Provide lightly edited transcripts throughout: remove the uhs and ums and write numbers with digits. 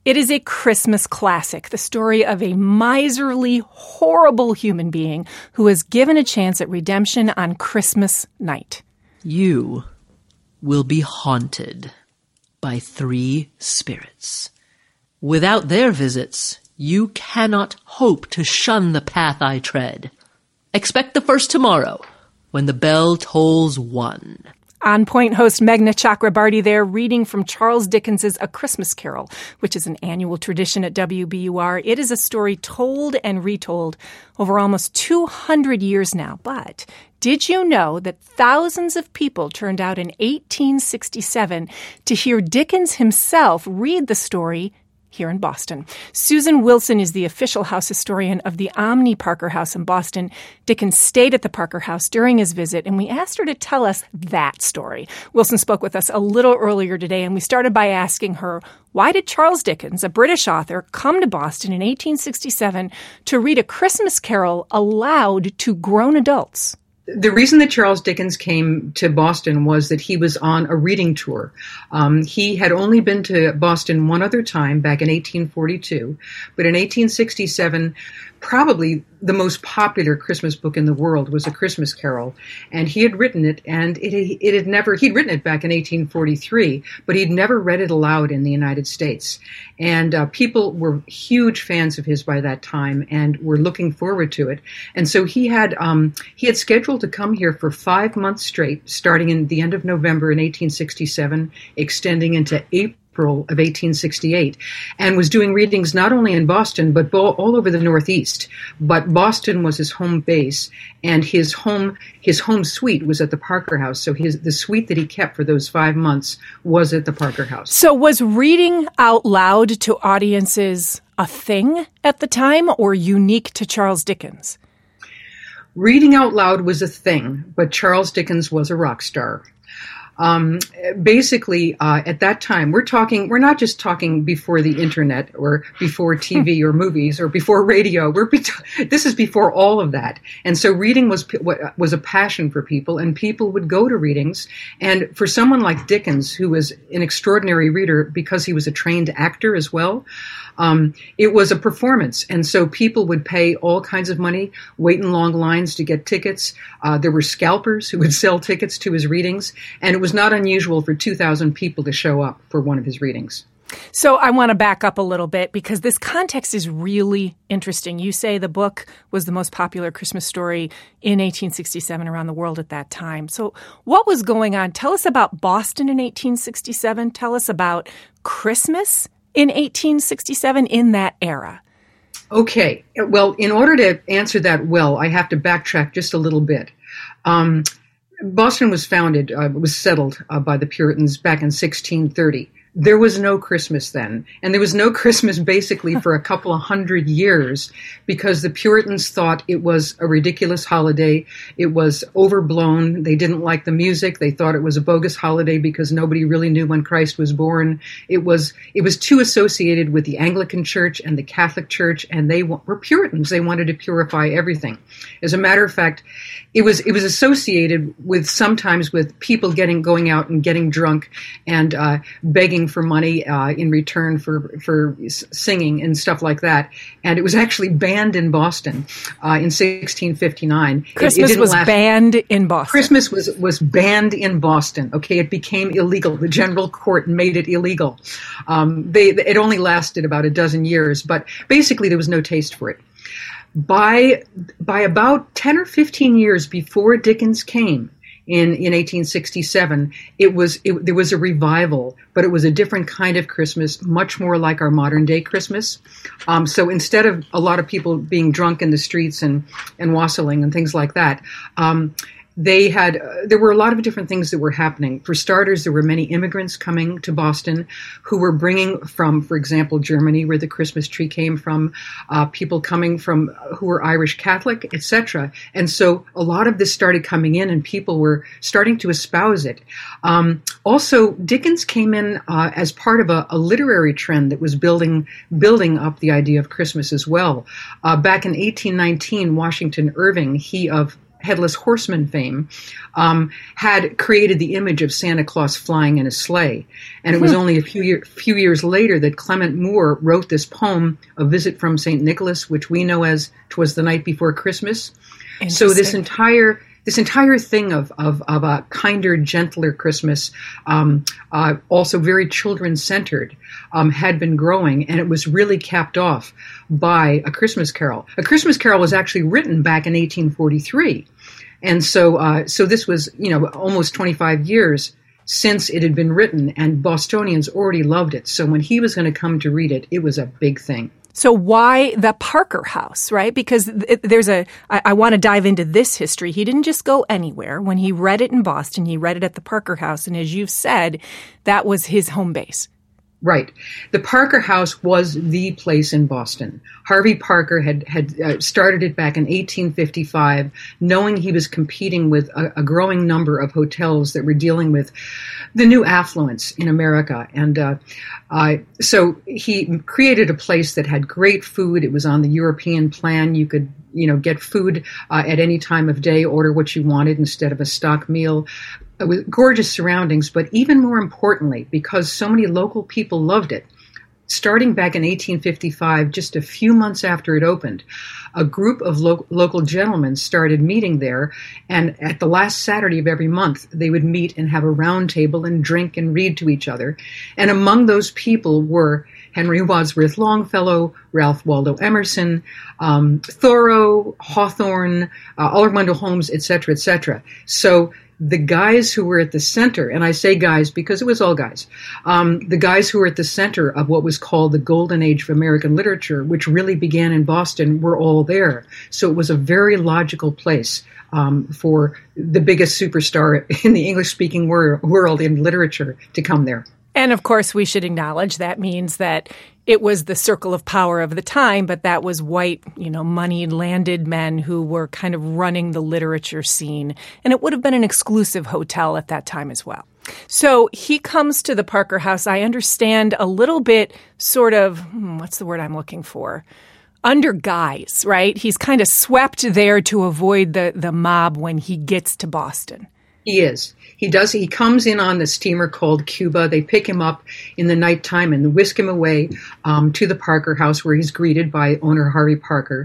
It is a Christmas classic, the story of a miserly, horrible human being who is given a chance at redemption on Christmas night. You will be haunted by 3 spirits. Without their visits, you cannot hope to shun the path I tread. Expect the first tomorrow, when the bell tolls 1. On Point host Meghna Chakrabarty there, reading from Charles Dickens' A Christmas Carol, which is an annual tradition at WBUR. It is a story told and retold over almost 200 years now. But did you know that thousands of people turned out in 1867 to hear Dickens himself read the story here in Boston? Susan Wilson is the official house historian of the Omni Parker House in Boston. Dickens stayed at the Parker House during his visit, and we asked her to tell us that story. Wilson spoke with us a little earlier today, and we started by asking her, why did Charles Dickens, a British author, come to Boston in 1867 to read A Christmas Carol aloud to grown adults? The reason that Charles Dickens came to Boston was that he was on a reading tour. He had only been to Boston one other time, back in 1842, but in 1867, probably the most popular Christmas book in the world was A Christmas Carol, and he had written it, and he'd written it back in 1843, but he'd never read it aloud in the United States. And people were huge fans of his by that time and were looking forward to it. And so he had scheduled to come here for 5 months straight, starting in the end of November in 1867, extending into April of 1868, and was doing readings not only in Boston, but all over the Northeast. But Boston was his home base, and his home suite was at the Parker House. So the suite that he kept for those 5 months was at the Parker House. So was reading out loud to audiences a thing at the time, or unique to Charles Dickens? Reading out loud was a thing, but Charles Dickens was a rock star. Basically, at that time, we're not just talking before the internet or before TV or movies or before radio. This is before all of that. And so reading was a passion for people, and people would go to readings. And for someone like Dickens, who was an extraordinary reader because he was a trained actor as well, it was a performance. And so people would pay all kinds of money, wait in long lines to get tickets. There were scalpers who would sell tickets to his readings. And it was not unusual for 2,000 people to show up for one of his readings. So I want to back up a little bit because this context is really interesting. You say the book was the most popular Christmas story in 1867 around the world at that time. So what was going on? Tell us about Boston in 1867. Tell us about Christmas in 1867 in that era. Okay. Well, in order to answer that well, I have to backtrack just a little bit. Boston was settled by the Puritans back in 1630. There was no Christmas then, and there was no Christmas basically for a couple of 100 years because the Puritans thought it was a ridiculous holiday. It was overblown. They didn't like the music. They thought it was a bogus holiday because nobody really knew when Christ was born. It was too associated with the Anglican Church and the Catholic Church, and they were Puritans. They wanted to purify everything. As a matter of fact, it was associated with sometimes with people going out and getting drunk and begging for money in return for singing and stuff like that. And it was actually banned in Boston in 1659. Christmas was banned in Boston. Christmas was banned in Boston. Okay, it became illegal. The general court made it illegal. It only lasted about a dozen years, but basically there was no taste for it. By about 10 or 15 years before Dickens came, in 1867, there was a revival, but it was a different kind of Christmas, much more like our modern day Christmas. So instead of a lot of people being drunk in the streets and wassailing and things like that, there were a lot of different things that were happening. For starters, there were many immigrants coming to Boston who were bringing from, for example, Germany, where the Christmas tree came from, people coming from who were Irish Catholic, etc. And so a lot of this started coming in, and people were starting to espouse it. Also, Dickens came in as part of a literary trend that was building up the idea of Christmas as well. Back in 1819, Washington Irving, he of Headless Horseman fame, had created the image of Santa Claus flying in a sleigh. And it was only a few years later that Clement Moore wrote this poem, A Visit from St. Nicholas, which we know as 'Twas the Night Before Christmas. So this entire thing of a kinder, gentler Christmas, also very children-centered, had been growing, and it was really capped off by A Christmas Carol. A Christmas Carol was actually written back in 1843, and so this was, almost 25 years since it had been written, and Bostonians already loved it. So when he was going to come to read it, it was a big thing. So why the Parker House, right? Because I want to dive into this history. He didn't just go anywhere. When he read it in Boston, he read it at the Parker House. And as you've said, that was his home base. Right. The Parker House was the place in Boston. Harvey Parker had started it back in 1855, knowing he was competing with a growing number of hotels that were dealing with the new affluence in America. And so he created a place that had great food. It was on the European plan. You could get food at any time of day, order what you wanted instead of a stock meal. With gorgeous surroundings, but even more importantly, because so many local people loved it, starting back in 1855, just a few months after it opened, a group of local gentlemen started meeting there, and at the last Saturday of every month, they would meet and have a round table and drink and read to each other. And among those people were Henry Wadsworth Longfellow, Ralph Waldo Emerson, Thoreau, Hawthorne, Oliver Wendell Holmes, etc., etc. So the guys who were at the center, and I say guys because it was all guys, the guys who were at the center of what was called the Golden Age of American literature, which really began in Boston, were all there. So it was a very logical place for the biggest superstar in the English-speaking world in literature to come there. And of course, we should acknowledge that means that it was the circle of power of the time, but that was white, moneyed, landed men who were kind of running the literature scene. And it would have been an exclusive hotel at that time as well. So he comes to the Parker House, I understand, a little bit sort of, what's the word I'm looking for? Under guise, right? He's kind of swept there to avoid the mob when he gets to Boston. He is. He does. He comes in on the steamer called Cuba. They pick him up in the nighttime and whisk him away to the Parker House, where he's greeted by owner Harvey Parker.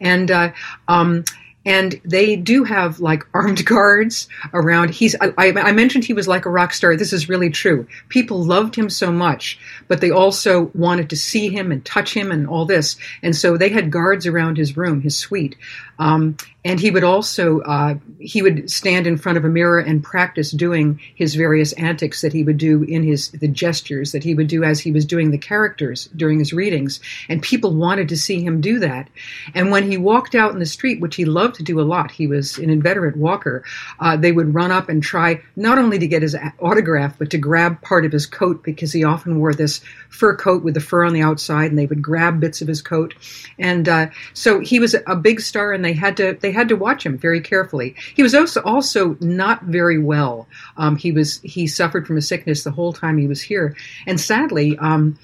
And they do have like armed guards around. I mentioned he was like a rock star. This is really true. People loved him so much, but they also wanted to see him and touch him and all this. And so they had guards around his room, his suite. And he would also, he would stand in front of a mirror and practice doing his various antics that he would do in the gestures that he would do as he was doing the characters during his readings. And people wanted to see him do that. And when he walked out in the street, which he loved to do a lot, he was an inveterate walker, they would run up and try not only to get his autograph, but to grab part of his coat, because he often wore this fur coat with the fur on the outside, and they would grab bits of his coat. And so he was a big star, and they had to watch him very carefully. He was also not very well. He suffered from a sickness the whole time he was here, and sadly,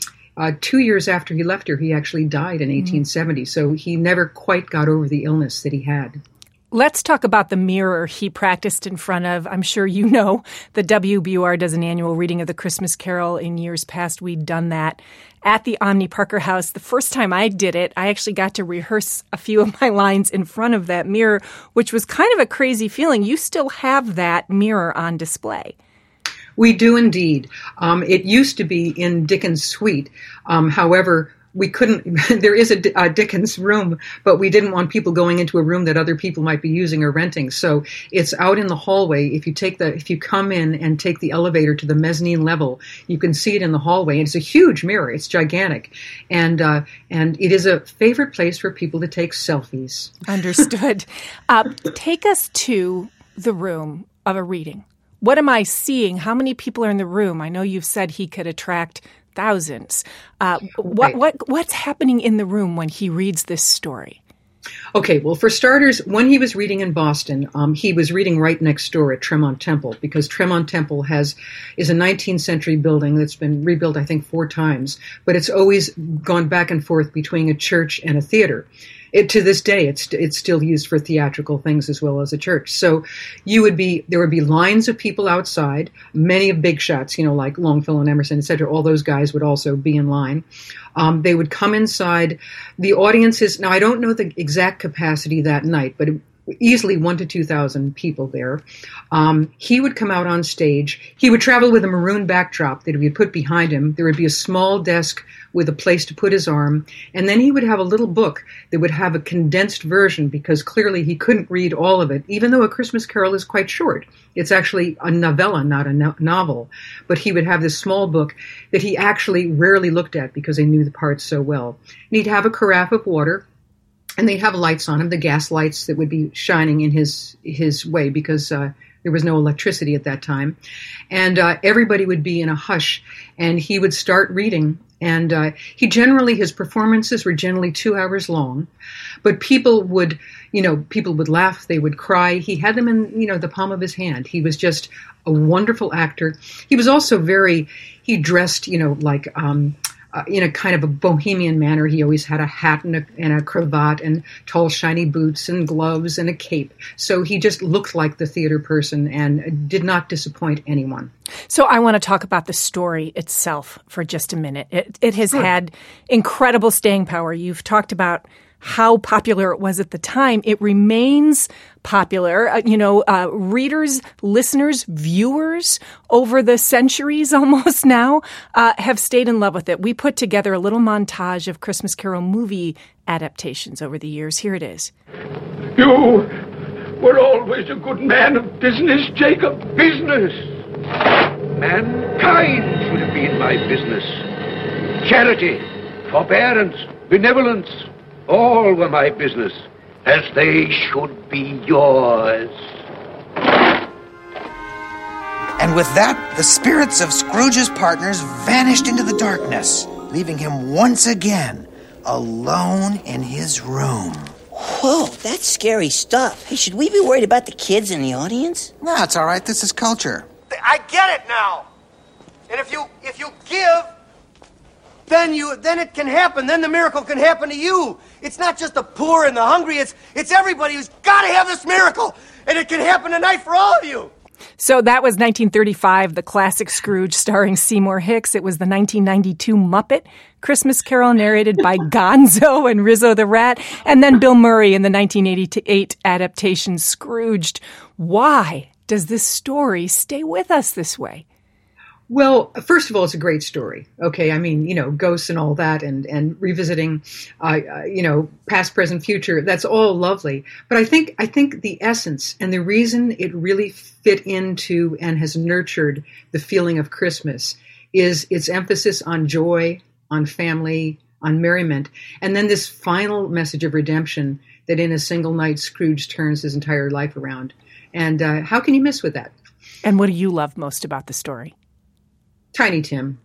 2 years after he left here, he actually died in 1870. So he never quite got over the illness that he had. Let's talk about the mirror he practiced in front of. I'm sure you know the WBUR does an annual reading of the Christmas Carol. In years past, we'd done that at the Omni Parker House. The first time I did it, I actually got to rehearse a few of my lines in front of that mirror, which was kind of a crazy feeling. You still have that mirror on display. We do indeed. It used to be in Dickens' suite. However, we couldn't, there is a Dickens room, but we didn't want people going into a room that other people might be using or renting. So it's out in the hallway. If you come in and take the elevator to the mezzanine level, you can see it in the hallway. And it's a huge mirror. It's gigantic. And it is a favorite place for people to take selfies. Understood. Take us to the room of a reading. What am I seeing? How many people are in the room? I know you've said he could attract thousands. What's happening in the room when he reads this story? Okay, well, for starters, when he was reading in Boston, he was reading right next door at Tremont Temple, because Tremont Temple is a 19th century building that's been rebuilt, I think, 4 times, but it's always gone back and forth between a church and a theater. To this day, it's still used for theatrical things as well as a church. So there would be lines of people outside, many of big shots, like Longfellow and Emerson, et cetera. All those guys would also be in line. They would come inside. The audiences, now I don't know the exact capacity that night, but easily 1,000 to 2,000 people there. He would come out on stage. He would travel with a maroon backdrop that we would put behind him. There would be a small desk with a place to put his arm. And then he would have a little book that would have a condensed version because clearly he couldn't read all of it, even though A Christmas Carol is quite short. It's actually a novella, not a novel. But he would have this small book that he actually rarely looked at because he knew the parts so well. And he'd have a carafe of water. And they'd have lights on him, the gas lights that would be shining in his way because there was no electricity at that time. And everybody would be in a hush, and he would start reading. And his performances were generally 2 hours long, but people would laugh, they would cry. He had them in, the palm of his hand. He was just a wonderful actor. He was also he dressed, in a kind of a bohemian manner. He always had a hat and a cravat and tall, shiny boots and gloves and a cape. So he just looked like the theater person and did not disappoint anyone. So I want to talk about the story itself for just a minute. It has had incredible staying power. You've talked about how popular it was at the time. It remains popular. Readers, listeners, viewers over the centuries almost now have stayed in love with it. We put together a little montage of Christmas Carol movie adaptations over the years. Here it is. You were always a good man of business, Jacob. Business. Mankind should have been my business. Charity, forbearance, benevolence, all were my business, as they should be yours. And with that, the spirits of Scrooge's partners vanished into the darkness, leaving him once again alone in his room. Whoa, that's scary stuff. Hey, should we be worried about the kids in the audience? No, it's all right. This is culture. I get it now. And if you give, then it can happen. Then the miracle can happen to you. It's not just the poor and the hungry. It's everybody who's got to have this miracle. And it can happen tonight for all of you. So that was 1935, the classic Scrooge starring Seymour Hicks. It was the 1992 Muppet Christmas Carol narrated by Gonzo and Rizzo the Rat. And then Bill Murray in the 1988 adaptation Scrooged. Why does this story stay with us this way? Well, first of all, it's a great story. Okay. I mean, ghosts and all that and revisiting, past, present, future. That's all lovely. But I think the essence and the reason it really fit into and has nurtured the feeling of Christmas is its emphasis on joy, on family, on merriment. And then this final message of redemption that in a single night, Scrooge turns his entire life around. And how can you miss with that? And what do you love most about the story? Tiny Tim.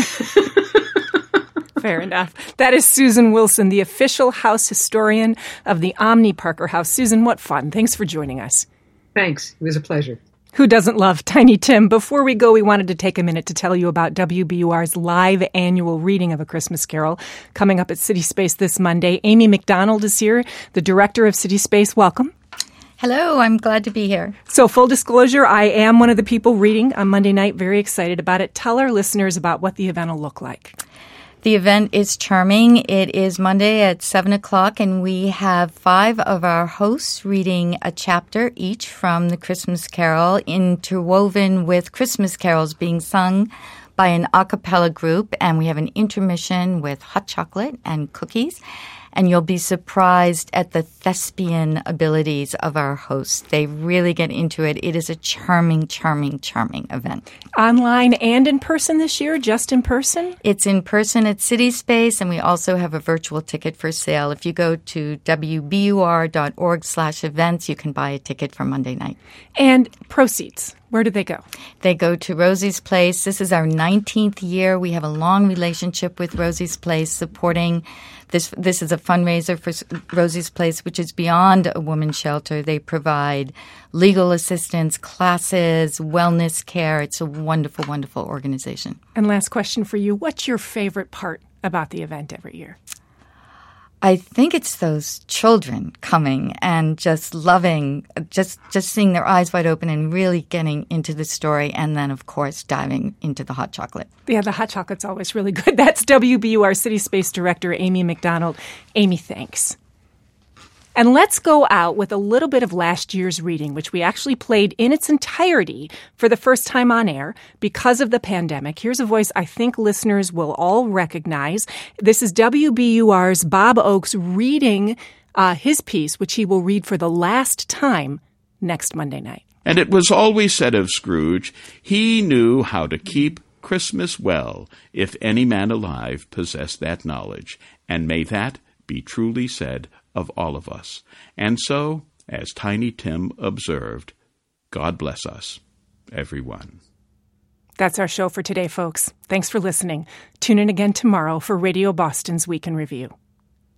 Fair enough. That is Susan Wilson, the official house historian of the Omni Parker House. Susan, what fun. Thanks for joining us. Thanks. It was a pleasure. Who doesn't love Tiny Tim? Before we go, we wanted to take a minute to tell you about WBUR's live annual reading of A Christmas Carol coming up at City Space this Monday. Amy McDonald is here, the director of City Space. Welcome. Hello, I'm glad to be here. So full disclosure, I am one of the people reading on Monday night. Very excited about it. Tell our listeners about what the event will look like. The event is charming. It is Monday at 7 o'clock, and we have 5 of our hosts reading a chapter each from the Christmas Carol, interwoven with Christmas carols being sung by an a cappella group. And we have an intermission with hot chocolate and cookies. And you'll be surprised at the thespian abilities of our hosts. They really get into it. It is a charming, charming, charming event. Online and in person this year? Just in person? It's in person at City Space, and we also have a virtual ticket for sale. If you go to wbur.org/events, you can buy a ticket for Monday night. And proceeds, where do they go? They go to Rosie's Place. This is our 19th year. We have a long relationship with Rosie's Place, supporting this is a fundraiser for Rosie's Place, which is beyond a women's shelter. They provide legal assistance, classes, wellness care. It's a wonderful, wonderful organization. And last question for you. What's your favorite part about the event every year? I think it's those children coming and just loving, just seeing their eyes wide open and really getting into the story, and then, of course, diving into the hot chocolate. Yeah, the hot chocolate's always really good. That's WBUR City Space Director Amy McDonald. Amy, thanks. And let's go out with a little bit of last year's reading, which we actually played in its entirety for the first time on air because of the pandemic. Here's a voice I think listeners will all recognize. This is WBUR's Bob Oakes reading his piece, which he will read for the last time next Monday night. And it was always said of Scrooge, he knew how to keep Christmas well, if any man alive possessed that knowledge. And may that be truly said of all of us. And so, as Tiny Tim observed, God bless us, everyone. That's our show for today, folks. Thanks for listening. Tune in again tomorrow for Radio Boston's Week in Review.